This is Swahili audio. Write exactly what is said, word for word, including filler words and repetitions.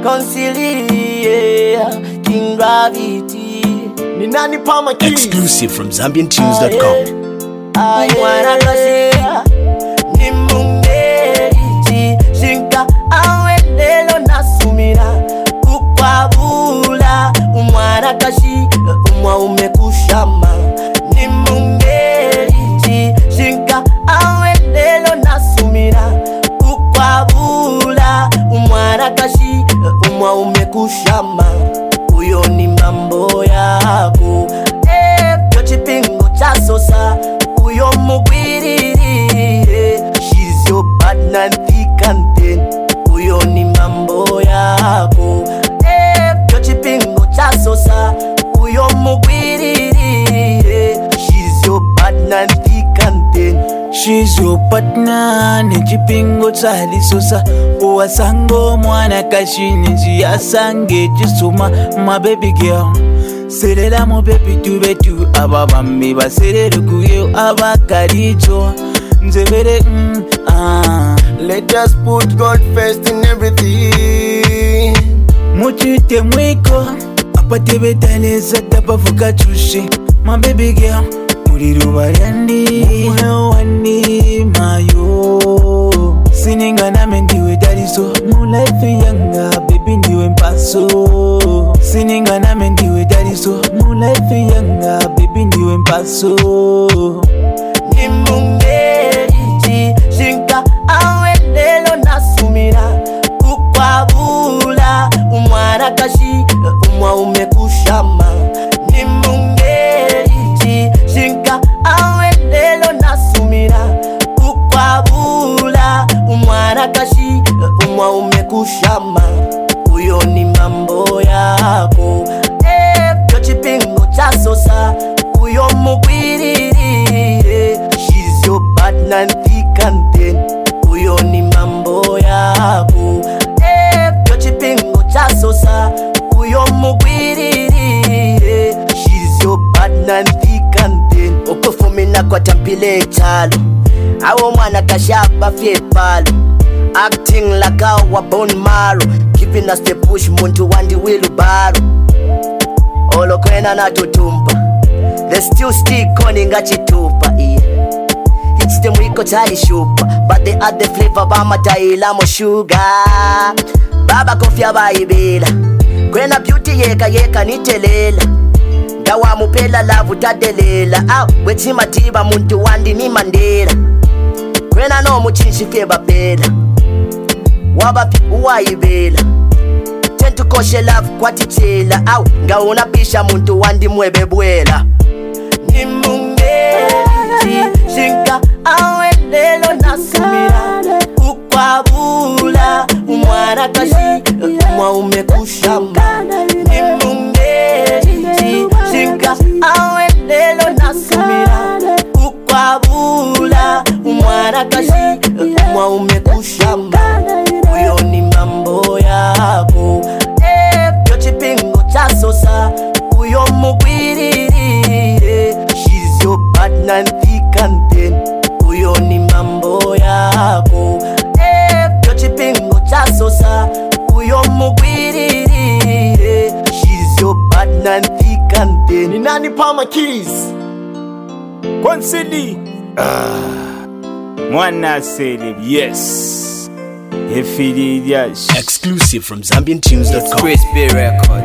Consilia, King Gravity. Ni nani Palmer Keys? Exclusive from Zambian Tunes dot com. Mwana kashia ni mungeriti shinka awendelo nasumira kukwabula umwana kashi umwa umekushama ni mungeriti shinka awendelo nasumira kukwabula umwana kashi umwa umekushama uyo ni mambo yako eh yo chipingo cha sosa uyo mugwiririre she's your partner thick and thin uyo ni mambo yako eh yo chipingo cha sosa uyo mugwiririre she's your partner thick and thin she's your partner ni chipingo cha lisosa uwasango mwana kashini njiyasange chisuma my baby girl serera mo baby tube tu ababambi baserere kuyo abakaricho nzebere mm, ah let us put God first in everything muchite mwiko apatebe taleza tapavuka chushi my baby girl uriruba yandi wani mayo sininga name ndiwe dariso mu life yanga baby ndiwe mpaso sininga name ndiwe dariso mu life yanga baby ndiwe mpaso ni mungeriti shinka awendelo nasumira kukwabula umwana kashi umwa umekushama ni mungeriti shinka awendelo nasumira kukwabula umwana kashi umwa umekushama uyo ni mambo yako eh yo chipingo cha sosa uyo mugwiririre she's your partner thick and thin uyo ni mambo yako eh yo chipingo cha sosa uyo mugwiririre she's your partner thick and thin ukufumina kwa tampile chalo awo mwana kashaba fye palo acting like our bone marrow giving us the push muntu wandi wheelbarrow olo kwena na tutumpa they still stick on ingachitupa yeah it's them wiko tali shupa but they add the flavor ba mataila mo sugar baba kofia baibela kwena beauty yeka yeka nitelela ngawa mupela love tadelela ah wetima tiba muntu wandi ni Mandela kwena no muchinshi fye babela waba uwaibela tentu koshe love kwatitela au ngauna pisha muntu wandi mwebe bwela ni mungeriti shinka awendelo nasumira kukwabula umwana kashi umwa umekushama ni mungeriti shinka awendelo nasumira kukwabula umwana kashi umwa umekushama uyo ni mambo yako eh yo chipingo cha sosa uyo mugwiririre she's your partner thick and thin uyo ni mambo yako eh yo chipingo cha sosa uyo mugwiririre she's your partner thick and thin ni nani Palmer Keys? Konsili ah mwana celeb yes Efilias Exclusive from Zambian Tunes dot com. Crispy Records.